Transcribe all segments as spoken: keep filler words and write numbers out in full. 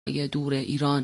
یه دور ایران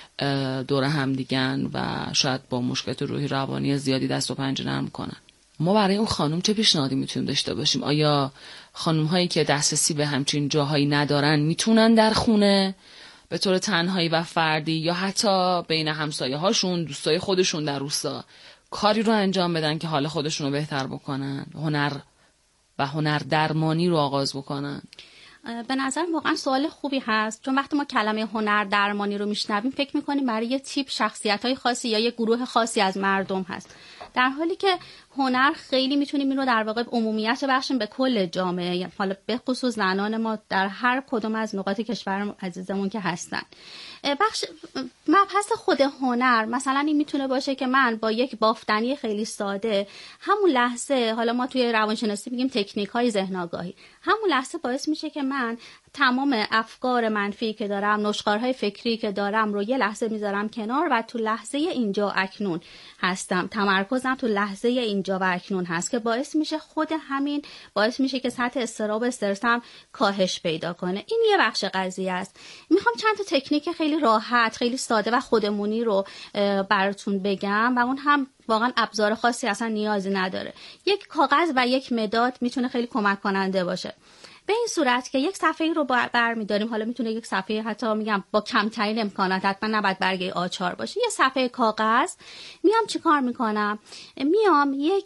دور هم دیگن و شاید با مشکلات روحی روانی زیادی دست و پنجه نرم کنن. ما برای اون خانم چه پیشنهادی میتونیم داشته باشیم؟ آیا خانم هایی که دسترسی به همچین جاهایی ندارن میتونن در خونه به طور تنهایی و فردی یا حتی بین همسایه هاشون، دوستای خودشون در روستا کاری رو انجام بدن که حال خودشون رو بهتر بکنن، هنر و هنر درمانی رو آغاز بکنن؟ به نظر واقعا سوال خوبی هست، چون وقتی ما کلمه هنر درمانی رو میشنویم فکر میکنیم برای یه تیپ شخصیت‌های خاصی یا یه گروه خاصی از مردم هست، در حالی که هنر خیلی میتونیم این رو در واقع عمومیت بخشیم به کل جامعه، حالا به خصوص زنان ما در هر کدوم از نقاط کشور عزیزمون که هستن. بخش مبحث خود هنر مثلا این میتونه باشه که من با یک بافتنی خیلی ساده همون لحظه، حالا ما توی روانشناسی میگیم تکنیک های ذهن آگاهی، همون لحظه باعث میشه که من تمام افکار منفی که دارم، نشخوارهای فکری که دارم رو یه لحظه میذارم کنار و تو لحظه اینجا اکنون هستم، تمرکزم تو لحظه اینجا و اکنون هست که باعث میشه خود همین باعث میشه که سطح اضطراب و استرسم کاهش پیدا کنه. این یه بخش قضیه است. میخوام چند تا تکنیک خیلی راحت، خیلی ساده و خودمونی رو براتون بگم و اون هم واقعا ابزار خاصی اصلا نیازی نداره. یک کاغذ و یک مداد میتونه خیلی کمک کننده باشه. به این صورت که یک صفحه رو برمی‌داریم، حالا میتونه یک صفحه حتی میگم با کمترین امکانات، حتما نباید برگه آچار باشه، یه صفحه کاغذ. میام چی کار میکنم؟ میام یک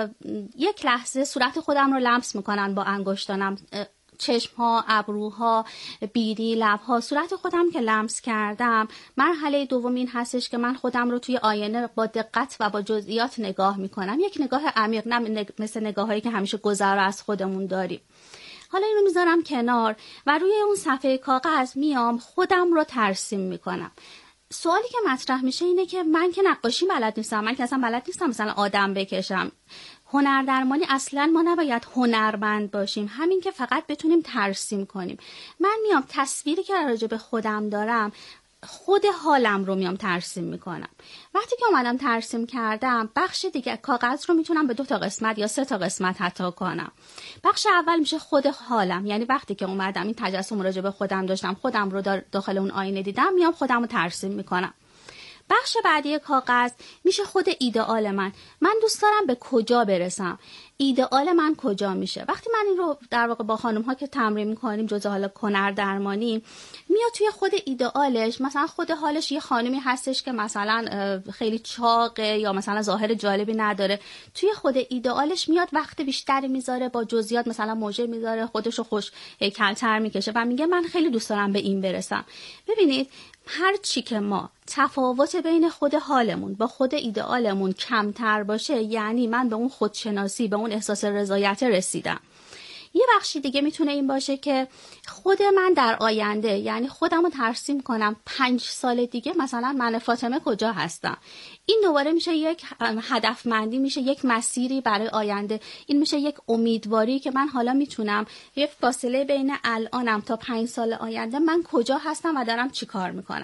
یک لحظه صورت خودم رو لمس میکنم با انگشتانم، چشم ها، ابروها، بیری، لب ها، صورت خودم که لمس کردم، مرحله دوم این هستش که من خودم رو توی آینه با دقت و با جزئیات نگاه میکنم، یک نگاه عمیق، نه مثل نگاهایی که همیشه گذرا از خودمون داریم. حالا اینو میذارم کنار و روی اون صفحه کاغذ میام خودم رو ترسیم میکنم. سوالی که مطرح میشه اینه که من که نقاشی بلد نیستم، من که اصلا بلد نیستم مثلا آدم بکشم. هنر درمانی اصلا ما نباید هنرمند باشیم، همین که فقط بتونیم ترسیم کنیم. من میام تصویری که راجع به خودم دارم، خود حالم رو میام ترسیم میکنم. وقتی که اومدم ترسیم کردم، بخش دیگه کاغذ رو میتونم به دو تا قسمت یا سه تا قسمت حتی کنم. بخش اول میشه خود حالم، یعنی وقتی که اومدم این تجسم راجع به خودم داشتم، خودم رو داخل اون آینه دیدم، میام خودم رو ترسیم میکنم. بخش بعدی کاغذ میشه خود ایدئال من. من دوست دارم به کجا برسم، ایدئال من کجا میشه. وقتی من این رو در واقع با خانم ها که تمرین میکنیم جزء حالا هنر درمانی، میاد توی خود ایدئالش، مثلا خود حالش یه خانمی هستش که مثلا خیلی چاقه یا مثلا ظاهر جالبی نداره، توی خود ایدئالش میاد وقت بیشتری میذاره، با جزئیات مثلا موجه میذاره، خودشو خوش هیکل‌تر میکشه و میگه من خیلی دوست دارم به این برسم. ببینید هر چی که ما تفاوت بین خود حالمون با خود ایدئالمون کمتر باشه، یعنی من به اون خودشناسی، به اون احساس رضایت رسیدم. یه بخشی دیگه میتونه این باشه که خود من در آینده، یعنی خودم رو ترسیم کنم پنج سال دیگه مثلا من فاطمه کجا هستم. این دوباره میشه یک هدفمندی، میشه یک مسیری برای آینده، این میشه یک امیدواری که من حالا میتونم یک فاصله بین الانم تا پنج سال آینده من کجا هستم و دارم چی کار میکنم.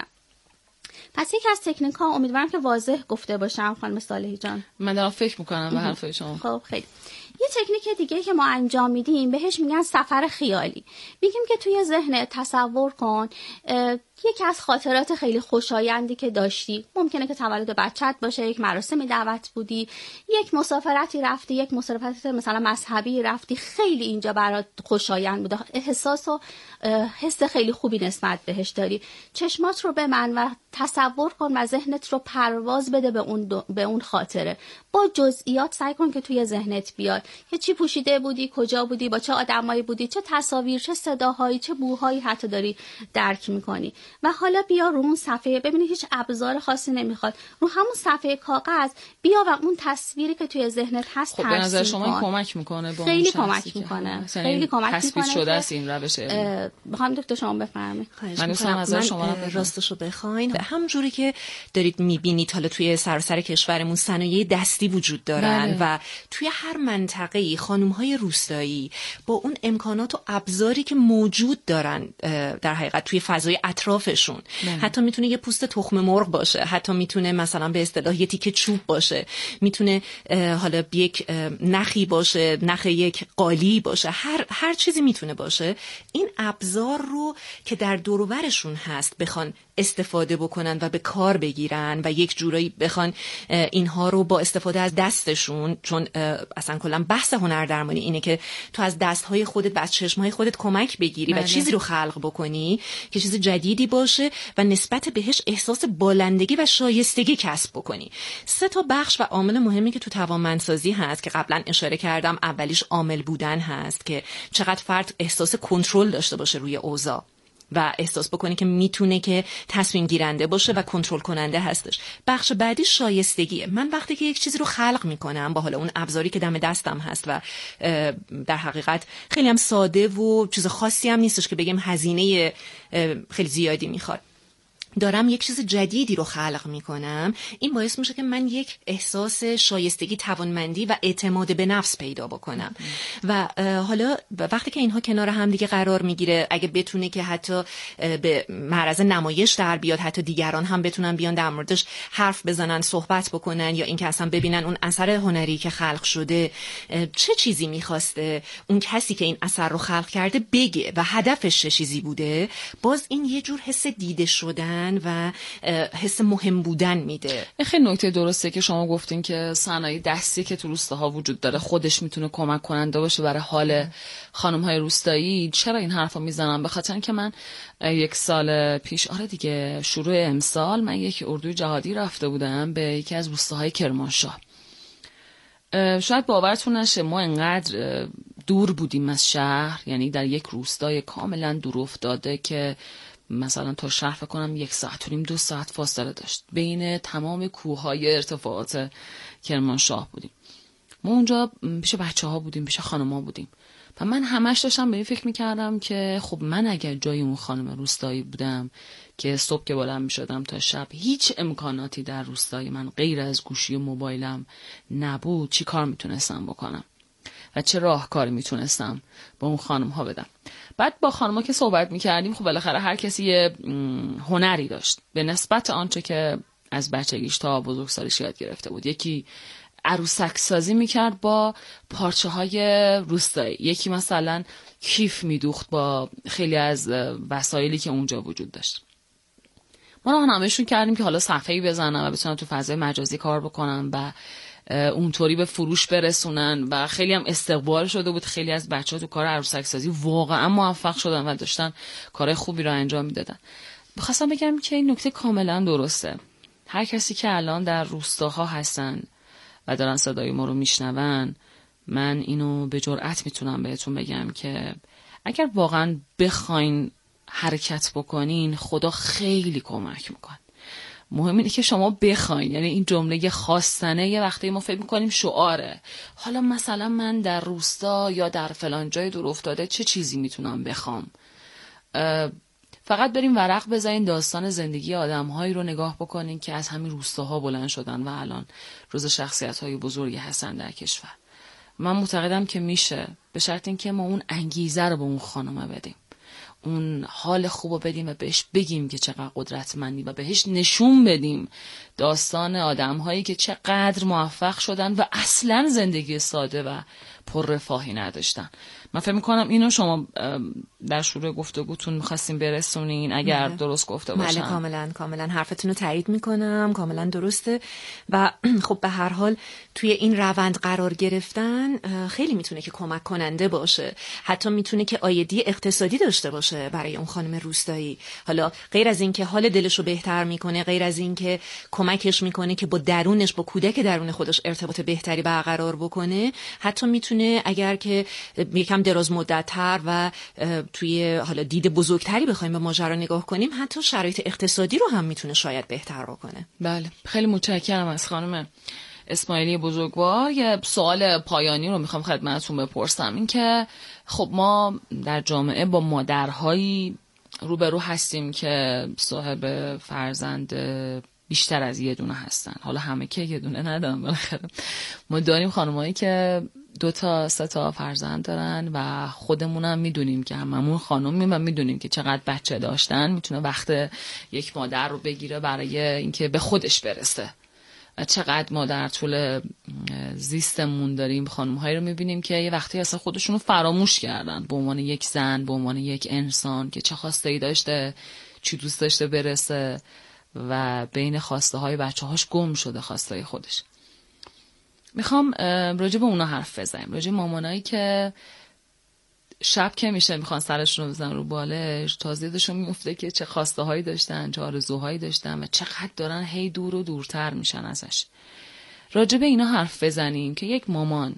پس یکی از تکنیک ها، امیدوارم که واضح گفته باشم خانم صالحی جان. من دارم فکر میکنم به حرفای شما. خب خیلی. یه تکنیک دیگه که ما انجام میدیم بهش میگن سفر خیالی. میگیم که توی ذهن تصور کن یکی از خاطرات خیلی خوشایندی که داشتی، ممکنه که تولد بچت باشه، یک مراسم دعوت بودی، یک مسافرتی رفتی، یک مسافرت مثلا مذهبی رفتی، خیلی اینجا برات خوشایند بوده، احساس و حس خیلی خوبی نسبت بهش داری. چشمات رو ببند و تصور کن و ذهنت رو پرواز بده به اون دو، به اون خاطره. با جزئیات سعی کن که توی ذهنت بیاد که چی پوشیده بودی، کجا بودی، با چه آدمایی بودی، چه تصاویر، چه صداهایی، چه بوهایی حتی داری درک میکنی. و حالا بیا رو اون صفحه، ببینید هیچ ابزار خاصی نمیخواد، رو همون صفحه کاغذ بیا و اون تصویری که توی ذهنت هست خب به نظر شما این کمک میکنه؟ با خیلی کمک میکنه، خیلی کمک میکنه. تثبیت شده است این روش. بخوام دکتر شما بفرمایید. من دوستم نظر شما رو راستش رو بخواین، همونجوری که دارید میبینید حالا توی سراسر کشورمون صنایع دستی وجود دارن بله. و توی هر منطقه منطقه‌ای خانم‌های روستایی با اون امکانات و ابزاری که موجود دارن در حقیقت توی فضای اطرافشون، بله. حتی میتونه یه پوست تخم مرغ باشه، حتی میتونه مثلا به اصطلاح یه تیکه چوب باشه، میتونه حالا یک نخی باشه، نخ یک قالی باشه، هر هر چیزی میتونه باشه. این ابزار رو که در دور و برشون هست بخوان استفاده بکنن و به کار بگیرن و یک جورایی بخوان اینها رو با استفاده از دستشون، چون اصلا کلا بحث هنر درمانی اینه که تو از دستهای خودت و از چشمهای خودت کمک بگیری بله. و چیزی رو خلق بکنی که چیز جدیدی باشه و نسبت بهش احساس بالندگی و شایستگی کسب بکنی. سه تا بخش و عامل مهمی که تو توانمندسازی هست که قبلا اشاره کردم، اولیش عامل بودن هست که چقدر فرد احساس کنترل داشته باشه روی اوضاع و احساس بکنه که میتونه که تصمیم گیرنده باشه و کنترل کننده هستش. بخش بعدی شایستگیه. من وقتی که یک چیزی رو خلق میکنم با حالا اون ابزاری که دم دستم هست و در حقیقت خیلی هم ساده و چیز خاصی هم نیستش که بگم هزینه خیلی زیادی میخواد، دارم یک چیز جدیدی رو خلق میکنم، این باعث میشه که من یک احساس شایستگی، توانمندی و اعتماد به نفس پیدا بکنم. و حالا وقتی که اینها کنار هم دیگه قرار میگیره، اگه بتونه که حتی به معرض نمایش در بیاد، حتی دیگران هم بتونن بیان در موردش حرف بزنن، صحبت بکنن، یا اینکه اصلا ببینن اون اثر هنری که خلق شده چه چیزی میخواسته اون کسی که این اثر رو خلق کرده بگه و هدفش چه چیزی بوده، باز این یه جور حس دیده شدن و حس مهم بودن میده. خیلی نکته درسته که شما گفتین که صنایع دستی که تو روستاها وجود داره خودش میتونه کمک کننده باشه برای حال خانم‌های روستایی. چرا این حرفو میزنم؟ به خاطر اینکه من یک سال پیش، آره دیگه شروع امسال، من یک اردوی جهادی رفته بودم به یکی از روستاهای کرمانشاه. شاید باورتون نشه ما انقدر دور بودیم از شهر، یعنی در یک روستای کاملا دور افتاده که مثلا تا شهر فکر کنم یک ساعت و نیم دو ساعت فاصله داشت بین تمام کوههای ارتفاعات کرمانشاه بودیم. ما اونجا پیش بچه ها بودیم، پیش خانم ها بودیم و من همش داشتم به این فکر میکردم که خب من اگر جای اون خانم روستایی بودم که صبح که بلند میشدم تا شب هیچ امکاناتی در روستای من غیر از گوشی و موبایلم نبود، چی کار میتونستم بکنم و چه راهکاری میتونستم با اون خانم ها بدم. بعد با خانم ها که صحبت میکردیم، خب بالاخره هر کسی یه هنری داشت به نسبت آنچه که از بچگیش تا بزرگسالیش یاد گرفته بود. یکی عروسک سازی میکرد با پارچه های روستایی، یکی مثلا کیف میدوخت با خیلی از وسایلی که اونجا وجود داشت. ما راهنماییشون کردیم که حالا صفحه‌ای بزنن و بتونن تو فضای مجازی کار بکنن و اونطوری به فروش برسونن و خیلی هم استقبال شده بود. خیلی از بچه‌ها تو کار عروسک سازی واقعا موفق شدن و داشتن کارهای خوبی رو انجام میدادن. بخواستم بگم که این نکته کاملا درسته. هر کسی که الان در روستاها هستن و دارن صدای ما رو میشنون، من اینو به جرئت میتونم بهتون بگم که اگر واقعا بخواین حرکت بکنین، خدا خیلی کمک میکنه. مهم اینه که شما بخواین. یعنی این جمله خواستنه یه وقتی ما فکر میکنیم شعاره، حالا مثلا من در روستا یا در فلان جای دور افتاده چه چیزی میتونم بخوام. فقط بریم ورق بزنین داستان زندگی آدم‌هایی رو نگاه بکنین که از همین روستاها بلند شدن و الان روز شخصیت‌های بزرگی هستن در کشور. من معتقدم که میشه، به شرط اینکه ما اون انگیزه رو به اون خانم بدیم، اون حال خوب رو بدیم و بهش بگیم که چقدر قدرتمندی و بهش نشون بدیم داستان آدم‌هایی که چقدر موفق شدن و اصلاً زندگی ساده و پر رفاهی نداشتن. من فکر می‌کنم اینو شما در شروع گفتگوتون می‌خواستین برسونین، اگر مله. درست گفته باشم. بله کاملا کاملا حرفتون رو تایید می‌کنم، کاملا درسته. و خب به هر حال توی این روند قرار گرفتن خیلی میتونه که کمک کننده باشه، حتی میتونه که عایدی اقتصادی داشته باشه برای اون خانم روستایی. حالا غیر از این که حال دلش رو بهتر میکنه، غیر از این که کمکش میکنه که با درونش، با کودک درون خودش ارتباط بهتری برقرار بکنه، حتی میتونه اگر که یکم دراز مدت‌تر و توی حالا دید بزرگتری بخوایم به ماجرا نگاه کنیم، حتی شرایط اقتصادی رو هم میتونه شاید بهتر بکنه. بله خیلی متشکرم از خانم اسماعیلی بزرگوار. یه سوال پایانی رو میخوام خدمتتون بپرسم، این که خب ما در جامعه با مادرهایی روبرو هستیم که صاحب فرزند بیشتر از یه دونه هستن. حالا همه که یه دونه ندارن، بالاخره ما داریم خانمایی که دو تا سه تا فرزند دارن و خودمونم میدونیم که هممون خانومیم و میدونیم که چقدر بچه داشتن میتونه وقت یک مادر رو بگیره برای اینکه به خودش برسه و چقدر ما در طول زیستمون داریم خانم‌هایی رو میبینیم که یه وقتی اصلا خودشون رو فراموش کردن به عنوان یک زن، به عنوان یک انسان که چه خواسته‌ای داشته، چی دوست داشته برسه و بین خواسته های بچه هاش گم شده خواسته های خودش. میخوام راجع به اونا حرف بزنیم، راجع به مامانایی که شب که میشه میخوان سرشون رو بزنن رو بالش، تازیدشون میفته که چه خواسته هایی داشتن، چه آرزوهایی داشتن و چقدر دارن هی دور و دورتر میشن ازش. راجع به اینا حرف بزنیم که یک مامان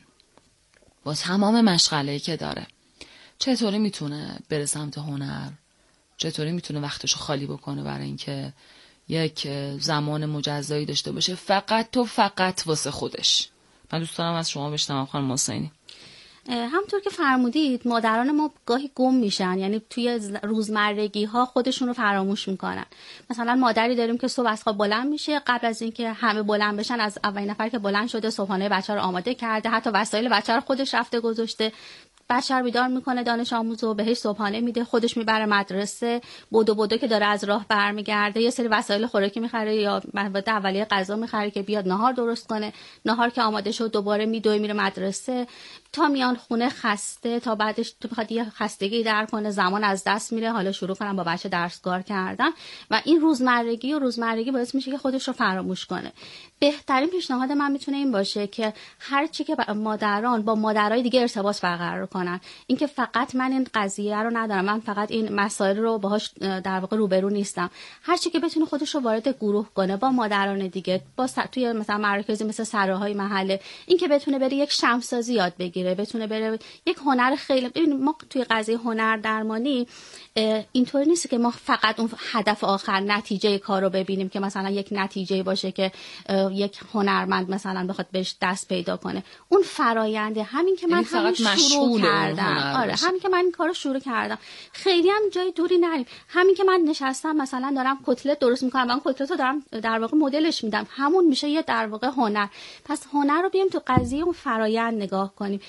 با تمام مشغله‌ای که داره چطوری میتونه بره سمت هنر، چطوری میتونه وقتشو خالی بکنه برای اینکه یک زمان مجزایی داشته باشه فقط تو فقط واسه خودش. من دوست دارم از شما بشنوم خانم حسینی. همونطور که فرمودید مادران ما گاهی گم میشن، یعنی توی روزمرگی ها خودشون رو فراموش میکنن. مثلا مادری داریم که صبح از خواب بلند میشه، قبل از اینکه همه بلند بشن از اولین نفر که بلند شده صبحانه بچه رو آماده کرده، حتی وسایل بچه رو خودش رفته گذاشته، بچه رو بیدار میکنه، دانش آموزو بهش صبحانه میده، خودش میبره مدرسه، بدو بدو که داره از راه برمیگرده یه سری وسایل خوراکی میخره یا مواد اولیه غذا میخره که بیاد نهار درست کنه، نهار که آماده شد دوباره میدوه میره مدرسه، تا میان خونه خسته، تا بعدش تو بخواد یه خستگی در کنه زمان از دست میره، حالا شروع کنم با بچه درسگار کردن و این روزمرگی و روزمرگی باعث میشه که خودش رو فراموش کنه. بهترین پیشنهاد من میتونه این باشه که هر چی که مادران با مادرای دیگه ارتباط برقرار کنن، اینکه فقط من این قضیه رو ندارم، من فقط این مسائل رو باهاش در واقع روبرو نیستم، هر چی که بتونه خودش رو وارد گروه کنه با مادران دیگه، با س... توی مثلا مراکزی مثل سراهای محله، اینکه بتونه بره یک شمع‌سازی یاد بگیره، بتونه بره یک هنر خیلی. ببین ما توی قضیه هنر درمانی اینطوری نیست که ما فقط اون هدف آخر نتیجه کار رو ببینیم که مثلا یک نتیجه باشه که یک هنرمند مثلا بخواد بهش دست پیدا کنه. اون فراینده، همین که من همین شروع کردم، آره همین که من این کارو شروع کردم، خیلی هم جای دوری نریم، همین که من نشستم مثلا دارم کتلت درست میکنم، من کتلت رو دارم در واقع مدلش میدم، همون میشه یه در واقع هنر. پس هنر رو بیایم تو قضیه اون فرایند نگاه کنیم.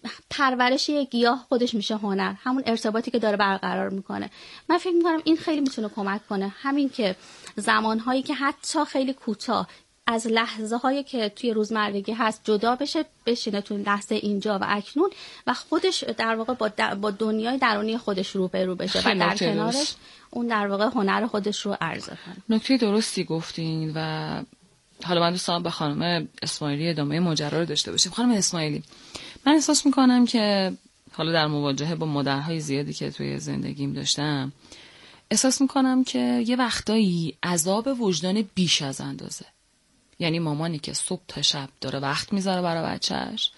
پرورش یک گیاه خودش میشه هنر، همون ارتباطی که داره برقرار میکنه. من فکر میکنم این خیلی میتونه کمک کنه، همین که زمانهایی که حتی خیلی کوتاه از لحظه هایی که توی روزمرگی هست جدا بشه، بشینه تو لحظه اینجا و اکنون و خودش در واقع با, با دنیای درونی خودش روبرو بشه و در کنارش اون در واقع هنر خودش رو عرضه کنه. نکته درستی گفتین و حالا من دوستان به خانم اسماعیلی ادامه ماجرا رو داشته باشیم. خانم اسماعیلی، من احساس میکنم که حالا در مواجهه با مادرهای زیادی که توی زندگیم داشتم، احساس میکنم که یه وقتایی عذاب وجدان بیش از اندازه. یعنی مامانی که صبح تا شب داره وقت میذاره برای بچهش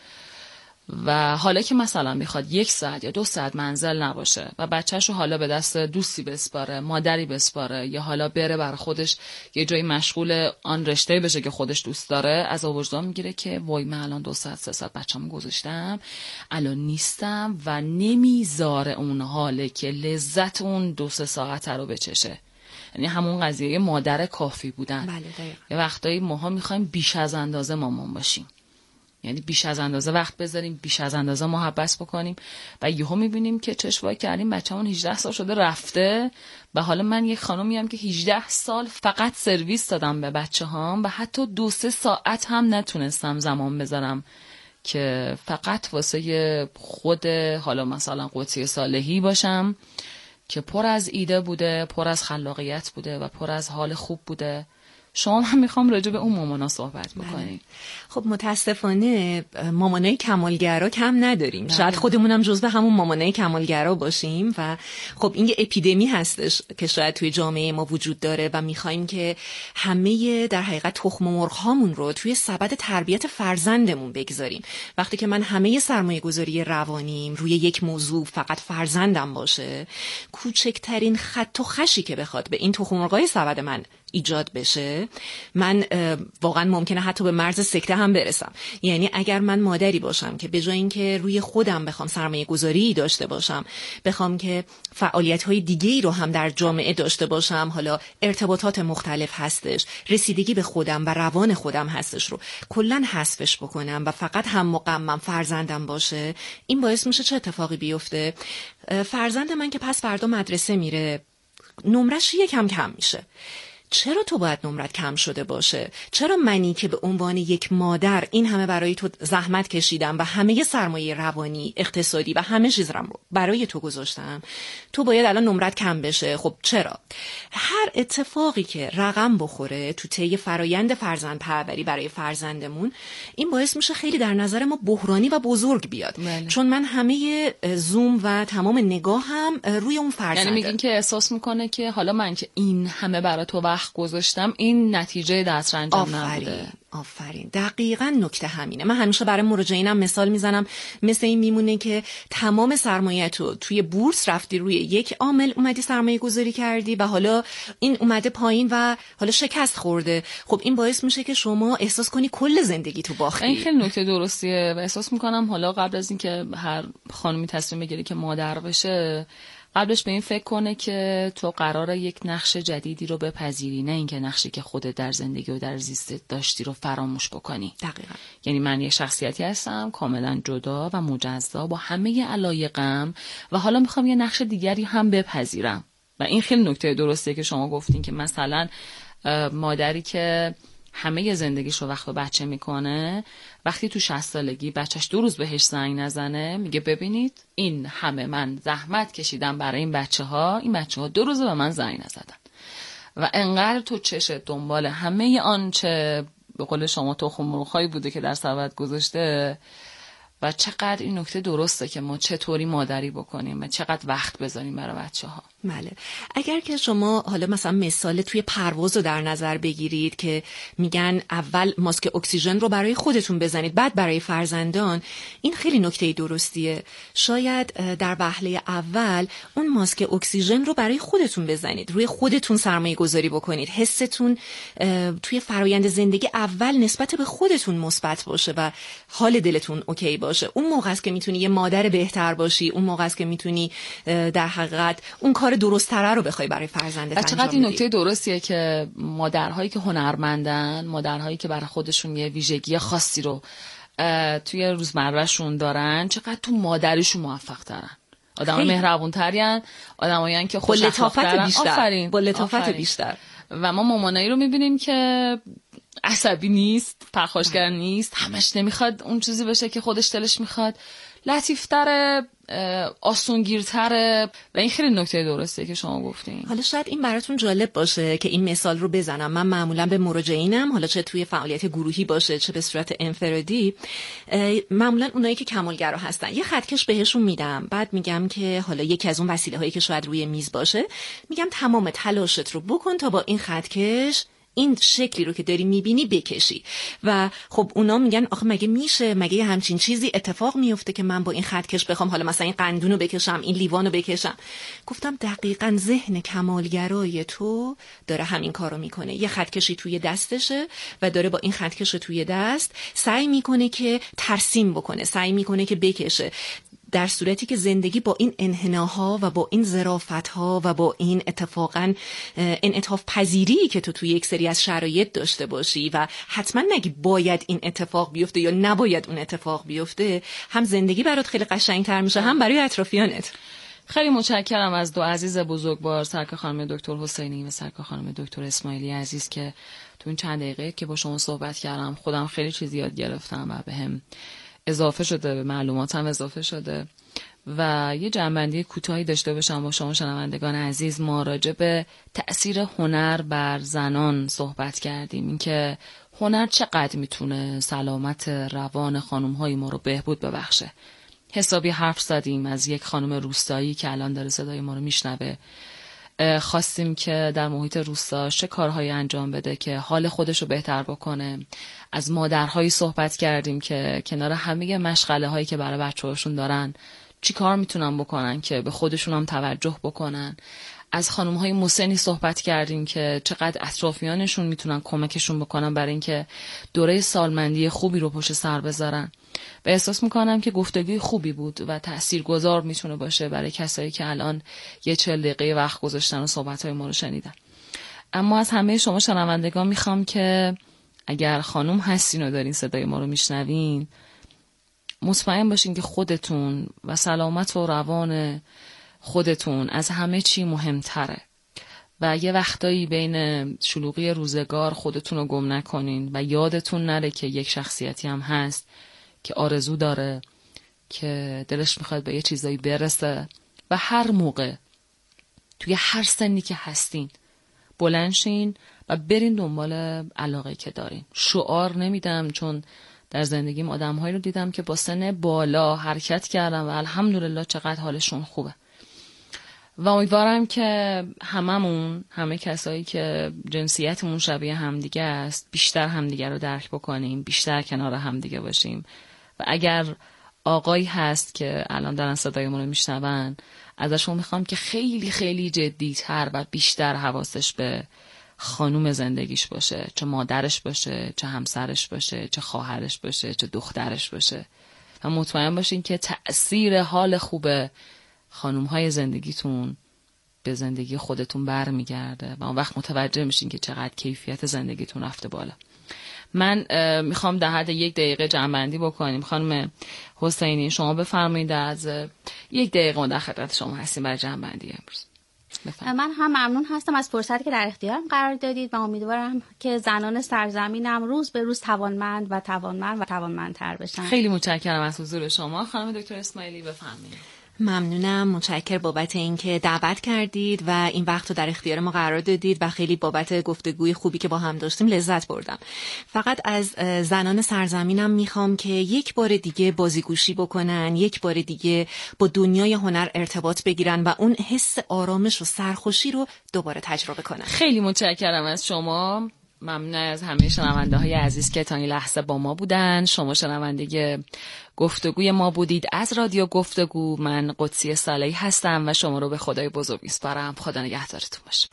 و حالا که مثلا میخواد یک ساعت یا دو ساعت منزل نباشه و بچهش رو حالا به دست دوستی بسپاره، مادری بسپاره، یا حالا بره برای خودش یه جایی مشغول آن رشته بشه که خودش دوست داره، از وجدان میگیره که وای من الان دو ساعت سه ساعت بچه‌مو گذاشتم، الان نیستم و نمیذاره اون حاله که لذت اون دو سه ساعت رو بچشه. یعنی همون قضیه مادر کافی بودن. بله دقیقاً. یه وقتایی ماها میخوایم بیش از اندازه مامان باشیم، یعنی بیش از اندازه وقت بذاریم، بیش از اندازه محبت بکنیم و یهو میبینیم که چشمای کردیم بچه‌مون هجده سال شده رفته و حالا من یک خانومیم که هجده سال فقط سرویس دادم به بچه‌هام و حتی دو سه ساعت هم نتونستم زمان بذارم که فقط واسه خود حالا مثلا قدسی صالحی باشم که پر از ایده بوده، پر از خلاقیت بوده و پر از حال خوب بوده. شما هم میخوام راجع به اون مامانا صحبت بکنیم. خب متاسفانه مامانای کمالگرا کم نداریم. بله. شاید خودمونم جزو همون مامانای کمالگرا باشیم و خب این یه اپیدمی هستش که شاید توی جامعه ما وجود داره و میخوایم که همه در حقیقت تخم مرغ هامون رو توی سبد تربیت فرزندمون بگذاریم. وقتی که من همه سرمایه گذاری روانیم روی یک موضوع فقط فرزندم باشه، کوچکترین خط و خشی که بخواد به این تخم مرغای سبد من ایجاد بشه باشه من واقعا ممکنه حتی به مرز سکته هم برسم. یعنی اگر من مادری باشم که به جای اینکه روی خودم بخوام سرمایه گذاری داشته باشم، بخوام که فعالیت های دیگه ای رو هم در جامعه داشته باشم، حالا ارتباطات مختلف هستش، رسیدگی به خودم و روان خودم هستش، رو کلن حذفش بکنم و فقط هم مقمم فرزندم باشه، این باعث میشه چه اتفاقی بیفته؟ فرزند من که پس فردا مدرسه میره، نمرش یکم کم میشه. چرا تو باید نمرت کم شده باشه؟ چرا منی که به عنوان یک مادر این همه برای تو زحمت کشیدم و همه سرمایه روانی، اقتصادی و همه چیز رو برای تو گذاشتم، تو باید الان نمرت کم بشه؟ خب چرا؟ هر اتفاقی که رقم بخوره تو طی فرایند فرزند پروری برای فرزندمون، این باعث میشه خیلی در نظر ما بحرانی و بزرگ بیاد. بله. چون من همه زوم و تمام نگاهم روی اون فرزنده. یعنی میگین که احساس میکنه که حالا من که این همه برای تو وقت گذاشتم، این نتیجه دسترنجم نبوده. آفرین، دقیقاً نکته همینه. من همیشه برای مراجعینم مثال میزنم، مثل این میمونه که تمام سرمایه‌تو توی بورس رفتی روی یک عامل اومدی سرمایه گذاری کردی و حالا این اومده پایین و حالا شکست خورده. خب این باعث میشه که شما احساس کنی کل زندگی تو باختی. این خیلی نکته درستیه و احساس میکنم حالا قبل از اینکه هر خانمی تصمیم بگیره که مادر بشه، قبلش به این فکر کنه که تو قراره یک نقش جدیدی رو بپذیری، نه اینکه نقشی که خودت در زندگی و در زیستت داشتی رو فراموش بکنی. دقیقاً. یعنی من یک شخصیتی هستم کاملا جدا و مجزا با همه علایقم و حالا میخوام یه نقش دیگری هم بپذیرم. و این خیلی نکته درستیه که شما گفتین که مثلا مادری که همه زندگیش رو وقت و بچه میکنه، وقتی تو شصت سالگی بچهش دو روز بهش زنگ نزنه، میگه ببینید این همه من زحمت کشیدم برای این بچه ها، این بچه ها دو روز به من زنگ نزدن و انقدر تو چشت دنبال همه آنچه به قول شما تخم مرغ‌هایی بوده که در سبد گذاشته. و چقدر این نکته درسته که ما چطوری مادری بکنیم و چقدر وقت بذاریم برای بچه ها. بله. اگر که شما حالا مثلا مثال توی پرواز رو در نظر بگیرید که میگن اول ماسک اکسیژن رو برای خودتون بزنید بعد برای فرزندان، این خیلی نکته درستیه. شاید در وهله اول اون ماسک اکسیژن رو برای خودتون بزنید، روی خودتون سرمایه گذاری بکنید، حستون توی فرایند زندگی اول نسبت به خودتون مثبت باشه و حال دلتون اوکی باشه. اون موقع است که میتونی یه مادر بهتر باشی، اون موقع است که میتونی در حقیقت اون کار درست‌تره رو بخوای برای فرزندت انجام بدی. چقدر این نکته درستیه که مادرهایی که هنرمندن، مادرهایی که برای خودشون یه ویژگی خاصی رو توی روزمرهشون دارن، چقدر تو مادریشون موفق ترن. آدمای مهربون‌ترین، آدمایی که خوش اخلاق‌ترن، آفرین، با لطافت بیشتر. و ما مامانایی رو می‌بینیم که عصبی نیست، پرخاشگر نیست، همش نمیخواد اون چیزی بشه که خودش دلش میخواد، لطیفتره، آسونگیرتره. و این خیلی نکته درسته که شما گفتین. حالا شاید این براتون جالب باشه که این مثال رو بزنم. من معمولا به مراجعینم، حالا چه توی فعالیت گروهی باشه چه به صورت انفرادی، معمولا اونایی که کمالگرا هستن یه خطکش بهشون میدم، بعد میگم که حالا یکی از اون وسیله هایی که شاید روی میز باشه، میگم تمام تلاشت رو بکن تا با این خطکش این شکلی رو که داری میبینی بکشی. و خب اونا میگن آخه مگه میشه، مگه یه همچین چیزی اتفاق میفته که من با این خطکش بخوام حالا مثلا این قندون رو بکشم، این لیوان رو بکشم؟ گفتم دقیقاً ذهن کمالگرای تو داره همین کارو میکنه. یه خطکشی توی دستشه و داره با این خطکش توی دست سعی میکنه که ترسیم بکنه، سعی میکنه که بکشه، در صورتی که زندگی با این انحناها و با این ظرافت‌ها و با این اتفاقاً انعطاف پذیری که تو توی یک سری از شرایط داشته باشی و حتما نگی باید این اتفاق بیفته یا نباید اون اتفاق بیفته، هم زندگی برات خیلی قشنگتر میشه، هم برای اطرافیانت. خیلی متشکرم از دو عزیز بزرگوار، سرکار خانم دکتر حسینی و سرکار خانم دکتر اسماعیلی عزیز، که تو این چند دقیقه که با شما صحبت کردم خودم خیلی چیز یاد گرفتم و بهم اضافه شده، به معلوماتم اضافه شده. و یه جنبندی کوتاهی داشته باشم با شما شنوندگان عزیز. ما راجع به تأثیر هنر بر زنان صحبت کردیم، اینکه هنر چقدر میتونه سلامت روان خانم‌های ما رو بهبود ببخشه. حسابی حرف زدیم از یک خانم روستایی که الان داره صدای ما رو میشنوه. خواستیم که در محیط روستا چه کارهایی انجام بده که حال خودش رو بهتر بکنه. از مادرهایی صحبت کردیم که کنار همه مشغله هایی که برای بچه‌هاشون دارن چی کار میتونن بکنن که به خودشون هم توجه بکنن. از خانم‌های مسنی صحبت کردیم که چقدر اطرافیانشون میتونن کمکشون بکنن برای اینکه دوره سالمندی خوبی رو پشت سر بذارن. و احساس میکنم که گفتگوی خوبی بود و تاثیرگذار میتونه باشه برای کسایی که الان یه چهل دقیقه وقت گذاشتن و صحبت‌های ما رو شنیدن. اما از همه شما شنوندگان میخوام که اگر خانم هستین و دارین صدای ما رو میشنوین، مطمئن باشین که خودتون و سلامت و روان خودتون از همه چی مهمتره و یه وقتایی بین شلوغی روزگار خودتون رو گم نکنین و یادتون نره که یک شخصیتی هم هست که آرزو داره، که دلش میخواد به یه چیزایی برسه و هر موقع توی هر سنی که هستین بلند شین و برین دنبال علاقه که دارین. شعار نمیدم، چون در زندگیم آدم‌هایی رو دیدم که با سن بالا حرکت کردن و الحمدلله چقدر حالشون خوبه. و امیدوارم که هممون، همه کسایی که جنسیتمون شبیه همدیگه است، بیشتر همدیگه رو درک بکنیم، بیشتر کنار همدیگه باشیم. و اگر آقایی هست که الان دارن صدای ما رو میشنون، ازشون میخوام که خیلی خیلی جدی‌تر و بیشتر حواسش به خانوم زندگیش باشه، چه مادرش باشه، چه همسرش باشه، چه خواهرش باشه، چه دخترش باشه. و مطمئن باشین که تأثیر حال خوب خانوم‌های زندگیتون به زندگی خودتون برمیگرده و اون وقت متوجه میشین که چقدر کیفیت زندگیتون رفته بالا. من میخوام در حد یک دقیقه جمع‌بندی بکنیم. خانم حسینی شما بفرمایید، از یک دقیقه در خدمت شما هستیم برای جمع‌بندی امروز. بفرمایید. من هم ممنون هستم از فرصتی که در اختیارم قرار دادید و امیدوارم که زنان سرزمینم روز به روز توانمند و توانمند و توانمندتر بشن. خیلی متشکرم از حضور شما. خانم دکتر اسماعیلی بفرمایید. ممنونم، متشکر بابت اینکه دعوت کردید و این وقت رو در اختیار ما قرار دادید و خیلی بابت گفتگوی خوبی که با هم داشتیم لذت بردم. فقط از زنان سرزمینم میخوام که یک بار دیگه بازیگوشی بکنن، یک بار دیگه با دنیای هنر ارتباط بگیرن و اون حس آرامش و سرخوشی رو دوباره تجربه کنن. خیلی متشکرم از شما. ممنون از همه شنونده های عزیز که تا این لحظه با ما بودن. شما شنونده گفتگوی ما بودید از رادیو گفتگو. من قدسی صالحی هستم و شما رو به خدای بزرگ میسپارم. خدا نگهدارتون باشه.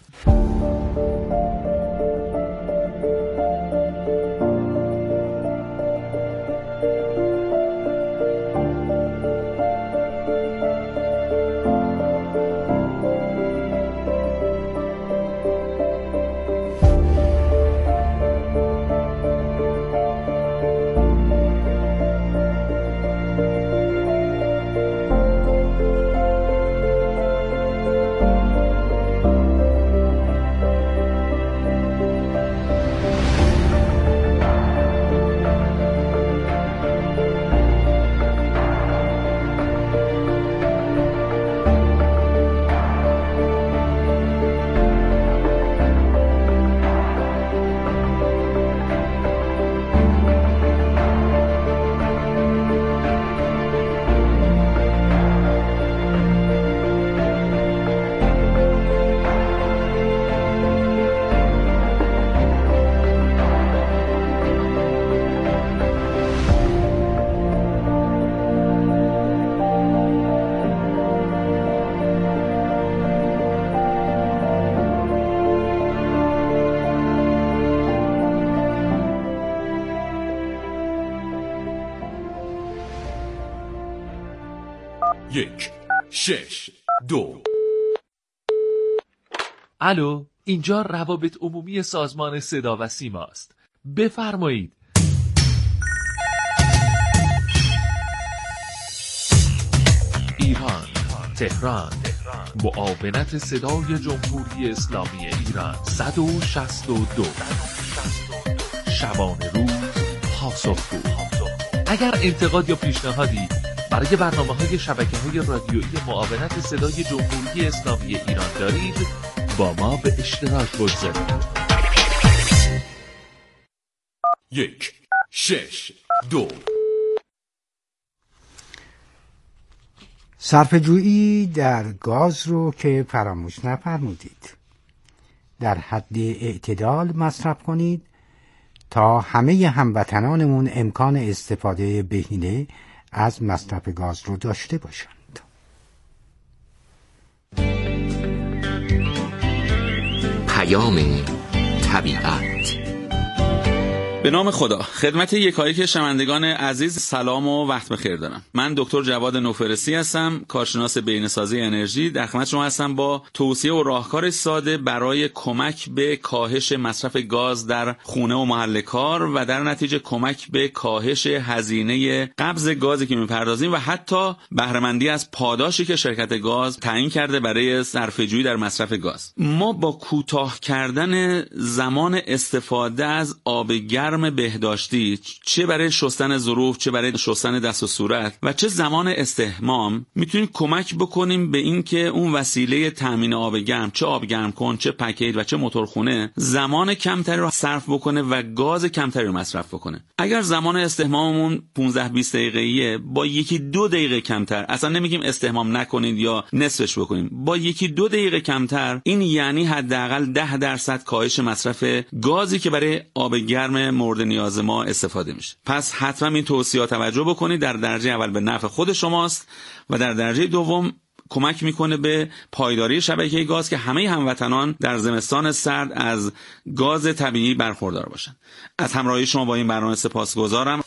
یک شش دو. الو، اینجا روابط عمومی سازمان صدا و سیما است. بفرمایید. ایران، تهران، معاونت صدای جمهوری اسلامی ایران. صد و شصت و دو شبانه روز پاسخگو. اگر انتقاد یا پیشنهادی برای برنامه‌های شبکه‌های رادیویی معاونت صدای جمهوری اسلامی ایران دارید، با ما به اشتراک بگذارید. یک شش دو. صرفه‌جویی در گاز رو که فراموش نفرمودید. در حد اعتدال مصرف کنید تا همه هموطنانمون امکان استفاده بهینه از مصرف گاز رو داشته باشند. پیام طبیعت. به نام خدا. خدمت یکایک شنوندگان عزیز سلام و وقت بخیر دارم. من دکتر جواد نوفرسی هستم، کارشناس بینه‌سازی انرژی. در خدمت شما هستم با توصیه و راهکار ساده برای کمک به کاهش مصرف گاز در خونه و محل کار و در نتیجه کمک به کاهش هزینه قبض گازی که می‌پردازیم و حتی بهره‌مندی از پاداشی که شرکت گاز تعیین کرده برای صرفه‌جویی در مصرف گاز. ما با کوتاه کردن زمان استفاده از آب گرم بهداشتی، چه برای شستن ظروف، چه برای شستن دست و صورت و چه زمان استحمام، میتونیم کمک بکنیم به این که اون وسیله تامین آب گرم، چه آب گرم کن، چه پکیج و چه موتورخونه، زمان کمتری رو صرف بکنه و گاز کمتری رو مصرف بکنه. اگر زمان استحماممون پانزده بیست دقیقه‌ایه، با یکی دو دقیقه کمتر، اصلا نمیگیم استحمام نکنید یا نصفش بکنیم، با یکی دو دقیقه کمتر، این یعنی حداقل ده درصد کاهش مصرف گازی که برای آب گرم مورد نیاز ما استفاده میشه. پس حتما این توصیه‌ها توجه بکنید. در درجه اول به نفع خود شماست و در درجه دوم کمک میکنه به پایداری شبکه گاز که همه هموطنان در زمستان سرد از گاز طبیعی برخوردار باشن. از همراهی شما با این برنامه سپاسگزارم.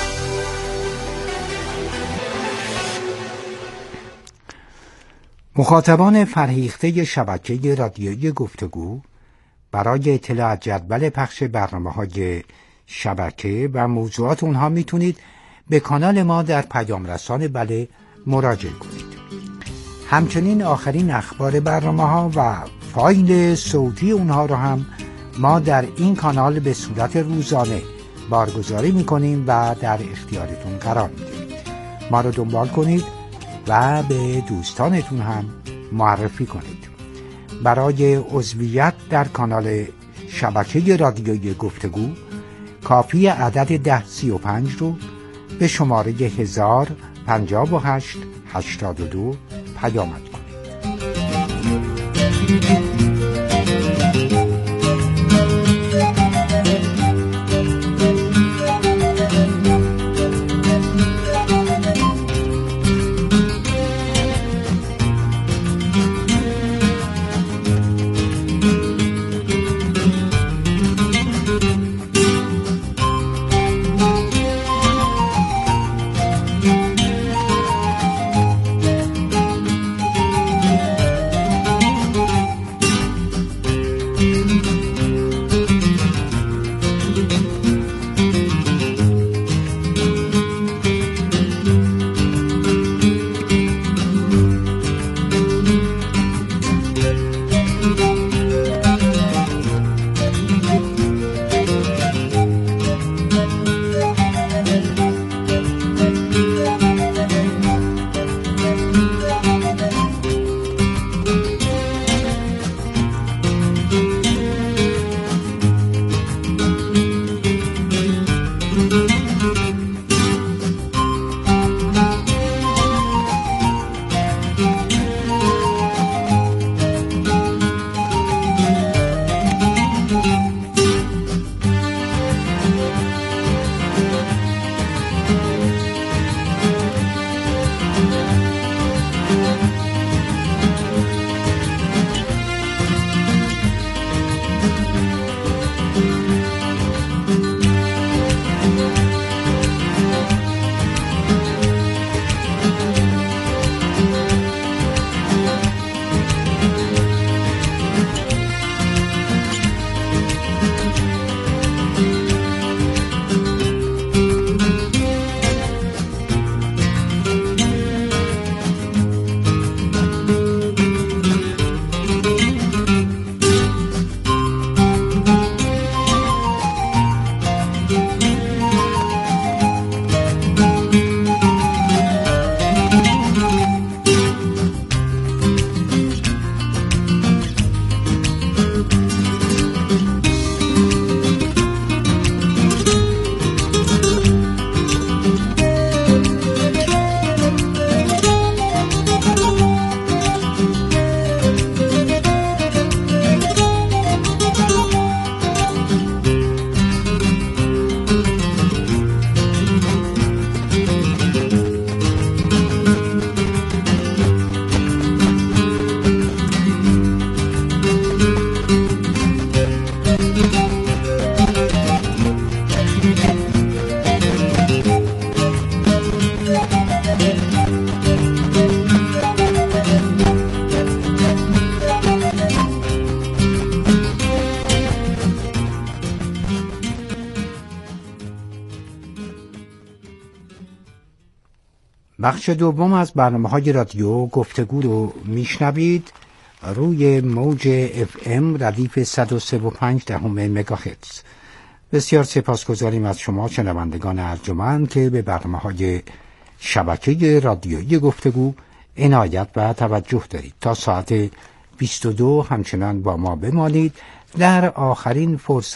مخاطبان فرهیخته شبکه رادیویی گفتگو برای اطلاع از جدول پخش برنامه‌های شبکه و موضوعات اونها میتونید به کانال ما در پیام رسان بله مراجعه کنید. همچنین آخرین اخبار برنامه‌ها و فایل صوتی اونها رو هم ما در این کانال به صورت روزانه بارگذاری میکنیم و در اختیارتون قرار میدیم. ما رو دنبال کنید و به دوستانتون هم معرفی کنید. برای عضویت در کانال شبکه رادیویی گفتگو کافی عدد ده سی و پنج رو به شماره هزار پنجاه و هشت هشتاد و دو پیامد کنید. بخش دوم از برنامه‌های رادیو گفتگو رو میشنوید روی موج اف ام ردیف صد و سه و پنج دهم مگاهرتز. بسیار سپاسگزاریم از شما شنوندگان ارجمند که به برنامه‌های شبکه رادیویی گفتگو عنایت و توجه دارید. تا ساعت بیست و دو همچنان با ما بمانید. در آخرین فرصت